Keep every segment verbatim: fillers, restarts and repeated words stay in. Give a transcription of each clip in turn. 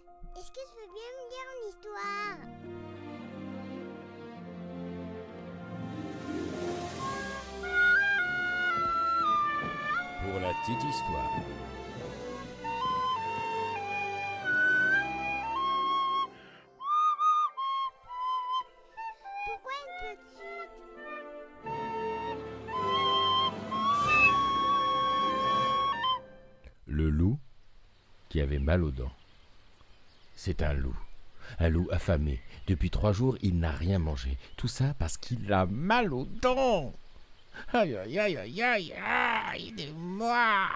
Est-ce que tu veux bien me lire une histoire? Pour la petite histoire. Pourquoi une petite? Le loup qui avait mal aux dents. C'est un loup. Un loup affamé. Depuis trois jours, il n'a rien mangé. Tout ça parce qu'il a mal aux dents. Aïe, aïe, aïe, aïe, aïe, aïe, aidez-moi,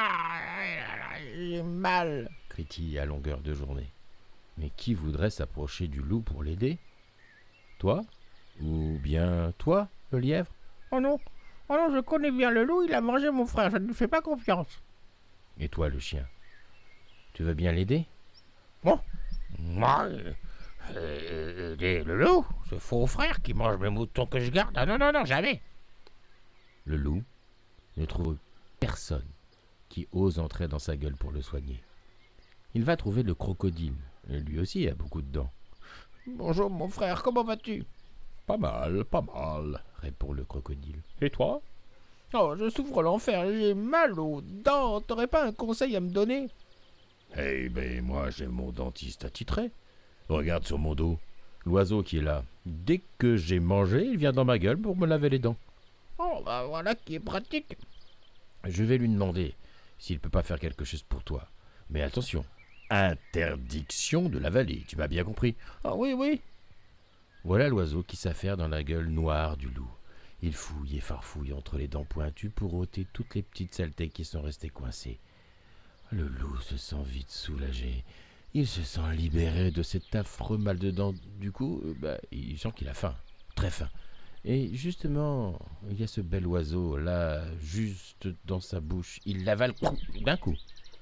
aïe, j'ai mal, crie-t-il à longueur de journée. Mais qui voudrait s'approcher du loup pour l'aider? Toi? Ou bien toi, le lièvre? Oh non, oh non, je connais bien le loup, il a mangé mon frère, je ne lui fais pas confiance. Et toi, le chien? Tu veux bien l'aider? Bon, moi, euh, euh, aider le loup, ce faux frère qui mange mes moutons que je garde. Ah non, non, non, jamais. Le loup ne trouve personne qui ose entrer dans sa gueule pour le soigner. Il va trouver le crocodile. Et lui aussi a beaucoup de dents. Bonjour mon frère, comment vas-tu? Pas mal, pas mal, répond le crocodile. Et toi? Oh, je souffre l'enfer, j'ai mal aux dents, t'aurais pas un conseil à me donner? Eh ben, moi, j'ai mon dentiste attitré. Regarde sur mon dos, l'oiseau qui est là. Dès que j'ai mangé, il vient dans ma gueule pour me laver les dents. Oh, bah voilà qui est pratique. Je vais lui demander s'il peut pas faire quelque chose pour toi. Mais attention, interdiction de l'avaler, tu m'as bien compris? Ah oui, oui. Voilà l'oiseau qui s'affaire dans la gueule noire du loup. Il fouille et farfouille entre les dents pointues pour ôter toutes les petites saletés qui sont restées coincées. Le loup se sent vite soulagé. Il se sent libéré de cet affreux mal de dents. Du coup, euh, bah, il sent qu'il a faim, très faim. Et justement, il y a ce bel oiseau là, juste dans sa bouche. Il l'avale d'un coup.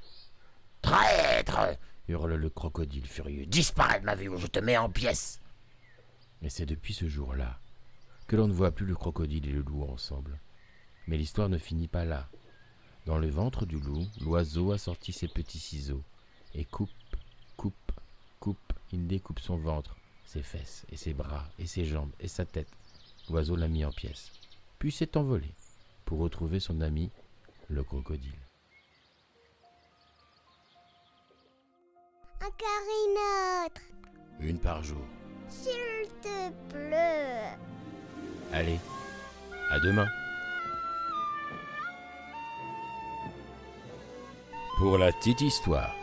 Traître! Hurle le crocodile furieux. Disparais de ma vue ou je te mets en pièces. Et c'est depuis ce jour-là que l'on ne voit plus le crocodile et le loup ensemble. Mais l'histoire ne finit pas là. Dans le ventre du loup, l'oiseau a sorti ses petits ciseaux et coupe, coupe, coupe. Il découpe son ventre, ses fesses et ses bras et ses jambes et sa tête. L'oiseau l'a mis en pièces, puis s'est envolé pour retrouver son ami, le crocodile. Encore une autre. Une par jour. S'il te plaît. Allez, à demain. Pour la petite histoire.